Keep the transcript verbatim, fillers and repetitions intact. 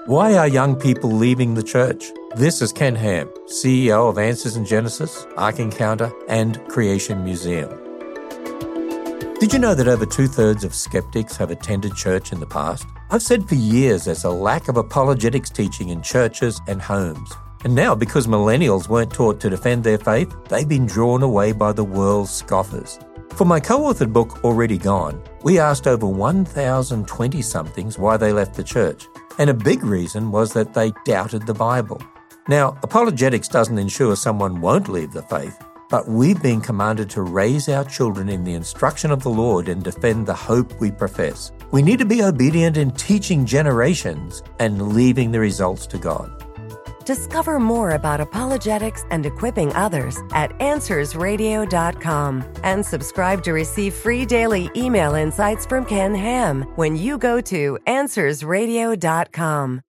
Why are young people leaving the church? This is Ken Ham, C E O of Answers in Genesis, Ark Encounter, and Creation Museum. Did you know that over two-thirds of skeptics have attended church in the past? I've said for years there's a lack of apologetics teaching in churches and homes. And now, because millennials weren't taught to defend their faith, they've been drawn away by the world's scoffers. For my co-authored book, Already Gone, we asked over one thousand twenty-somethings why they left the church. And a big reason was that they doubted the Bible. Now, apologetics doesn't ensure someone won't leave the faith, but we've been commanded to raise our children in the instruction of the Lord and defend the hope we profess. We need to be obedient in teaching generations and leaving the results to God. Discover more about apologetics and equipping others at answers radio dot com and subscribe to receive free daily email insights from Ken Ham when you go to answers radio dot com.